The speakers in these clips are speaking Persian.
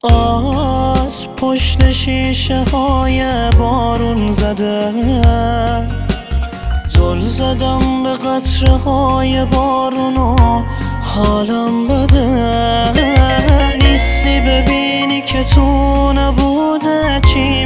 از پشت شیشه های بارون زده زل زدم به قطره های بارون و حالم بده. نیستی ببینی که تو نبوده چی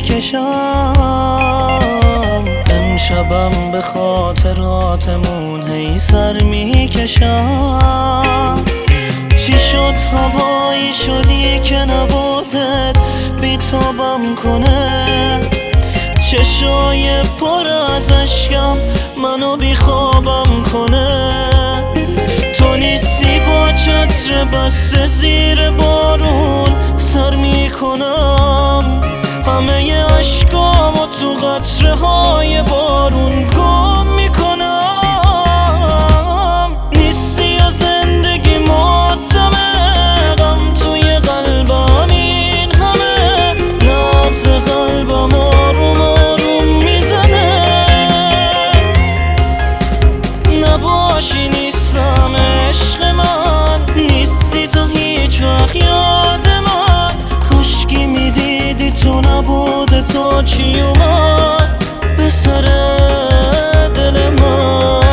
میکشم. امشبم به خاطراتمون هی سر میکشم. چی شد هوایی شدی که نبودت بیتابم کنه. چشای پر از اشکم منو بیخوابم کنه. تو نیستی با چتر بسته زیر بارون سر میکنم. همه اشکامو تو قطره های بارون گم میکنم. نیستی و زندگی ماتمه غم توی قلبم این همه. نبض قلبم آروم آروم میزنه. نباشی نیستم عشق من. نیستی تو هیچ وقت یاد من. کاشکی میدیدی تو نبوده تا چی اومد به سر دل من.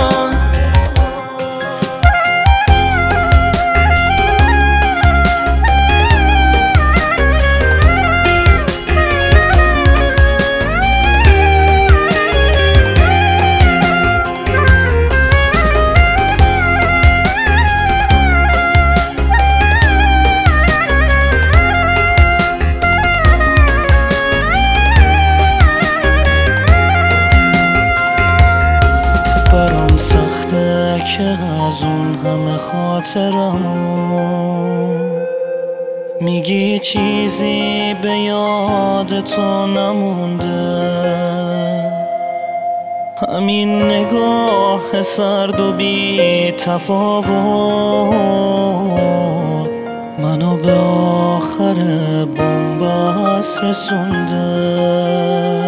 برام سخته که از اون همه خاطرمو میگی چیزی به یاد تو نمونده. همین نگاه سرد و بی تفاوت منو به آخر بن‌بست رسونده.